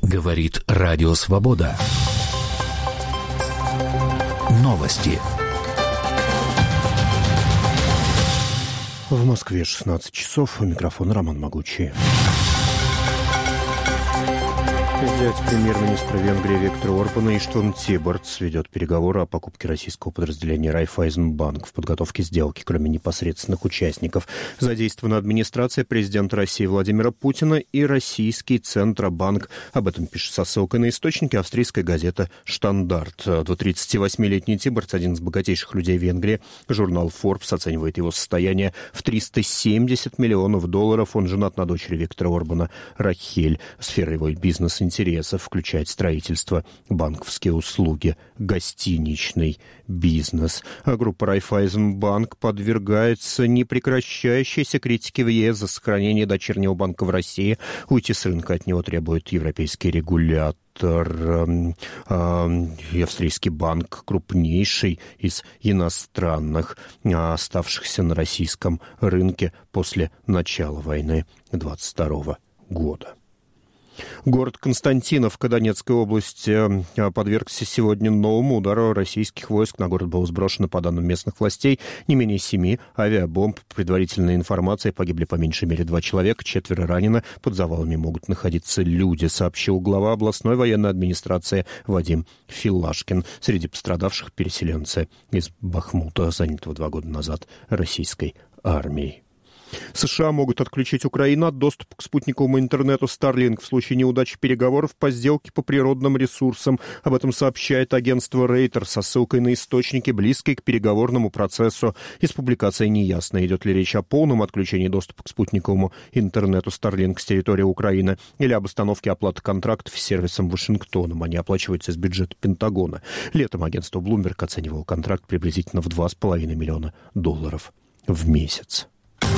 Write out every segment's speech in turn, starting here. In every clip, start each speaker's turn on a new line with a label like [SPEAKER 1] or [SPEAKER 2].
[SPEAKER 1] Говорит Радио Свобода. Новости.
[SPEAKER 2] В Москве 16 часов. У микрофона Роман Могучий. Зять премьер-министра Венгрии Виктора Орбана Иштван Тиборц ведет переговоры о покупке российского подразделения Райффайзенбанк в подготовке сделки, кроме непосредственных участников. Задействована администрация президента России Владимира Путина и российский Центробанк. Об этом пишет со ссылкой на источники австрийская газета «Штандарт». До 38-летний Тиборц – один из богатейших людей Венгрии. Журнал Forbes оценивает его состояние в $370 миллионов. Он женат на дочери Виктора Орбана Рахель. Сфера его бизнес-интересов включает строительство, банковские услуги, гостиничный бизнес. А группа Райффайзенбанк подвергается непрекращающейся критике в ЕС за сохранение дочернего банка в России. Уйти с рынка от него требует европейский регулятор. И австрийский банк крупнейший из иностранных, оставшихся на российском рынке после начала войны 22 года. Город Константиновка Донецкой области подвергся сегодня новому удару российских войск. На город было сброшено, по данным местных властей, не менее 7 авиабомб. По предварительной информации погибли по меньшей мере 2 человека, 4 ранены. Под завалами могут находиться люди, сообщил глава областной военной администрации Вадим Филашкин. Среди пострадавших переселенцы из Бахмута, занятого 2 года назад российской армией. США могут отключить Украину от доступа к спутниковому интернету Starlink в случае неудачи переговоров по сделке по природным ресурсам. Об этом сообщает агентство Reuters со ссылкой на источники, близкие к переговорному процессу. Из публикации неясно, идет ли речь о полном отключении доступа к спутниковому интернету Starlink с территории Украины или об остановке оплаты контрактов с сервисом Вашингтоном. Они оплачиваются из бюджета Пентагона. Летом агентство Bloomberg оценивало контракт приблизительно в $2,5 миллиона в месяц.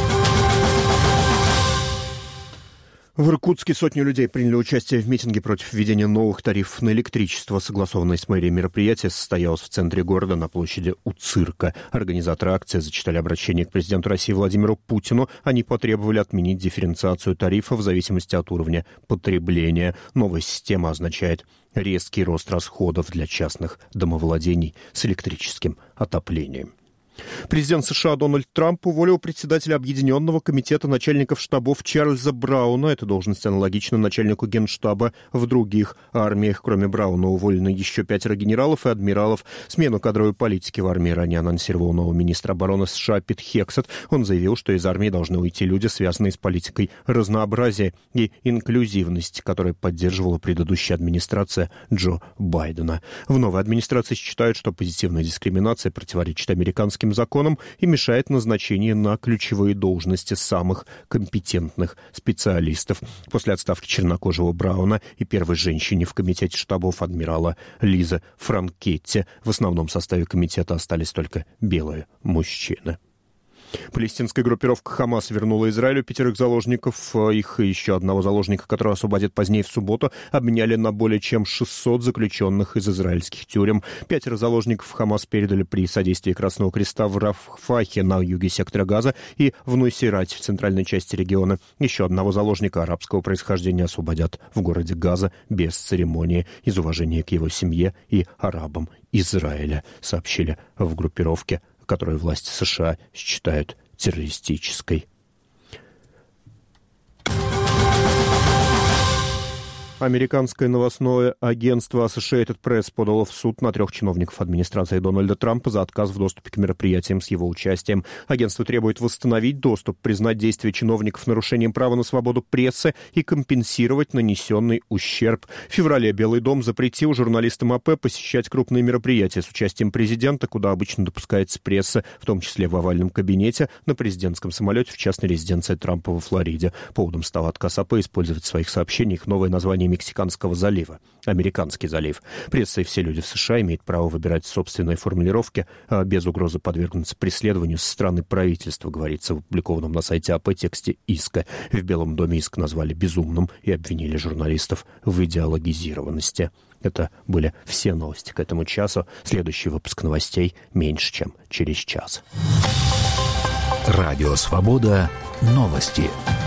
[SPEAKER 2] В Иркутске сотни людей приняли участие в митинге против введения новых тарифов на электричество. Согласованное с мэрией мероприятие состоялось в центре города на площади у цирка. Организаторы акции зачитали обращение к президенту России Владимиру Путину. Они потребовали отменить дифференциацию тарифов в зависимости от уровня потребления. Новая система означает резкий рост расходов для частных домовладений с электрическим отоплением. Президент США Дональд Трамп уволил председателя Объединенного комитета начальников штабов Чарльза Брауна. Эта должность аналогична начальнику генштаба в других армиях. Кроме Брауна уволены еще 5 генералов и адмиралов. Смену кадровой политики в армии ранее анонсировал новый министр обороны США Пит Хексет. Он заявил, что из армии должны уйти люди, связанные с политикой разнообразия и инклюзивности, которую поддерживала предыдущая администрация Джо Байдена. В новой администрации считают, что позитивная дискриминация противоречит американским законам и мешает назначению на ключевые должности самых компетентных специалистов. После отставки чернокожего Брауна и первой женщине в комитете штабов адмирала Лизы Франкетти в основном составе комитета остались только белые мужчины. Палестинская группировка «Хамас» вернула Израилю 5 заложников. Их и еще одного заложника, которого освободят позднее в субботу, обменяли на более чем 600 заключенных из израильских тюрем. 5 заложников «Хамас» передали при содействии Красного Креста в Рафахе на юге сектора Газа и в Нусейрате в центральной части региона. Еще одного заложника арабского происхождения освободят в городе Газа без церемонии из уважения к его семье и арабам Израиля, сообщили в группировке, которую власти США считают террористической. Американское новостное агентство Associated Press подало в суд на 3 чиновников администрации Дональда Трампа за отказ в доступе к мероприятиям с его участием. Агентство требует восстановить доступ, признать действия чиновников нарушением права на свободу прессы и компенсировать нанесенный ущерб. В феврале Белый дом запретил журналистам АП посещать крупные мероприятия с участием президента, куда обычно допускается пресса, в том числе в овальном кабинете, на президентском самолете в частной резиденции Трампа во Флориде. Поводом стал отказ АП использовать в своих сообщениях новое название Мексиканского залива, Американский залив. Пресса и все люди в США имеют право выбирать собственные формулировки, без угрозы подвергнуться преследованию со стороны правительства, говорится в опубликованном на сайте АП тексте иска. В Белом доме иск назвали безумным и обвинили журналистов в идеологизированности. Это были все новости к этому часу. Следующий выпуск новостей меньше, чем через час.
[SPEAKER 1] Радио «Свобода». Новости.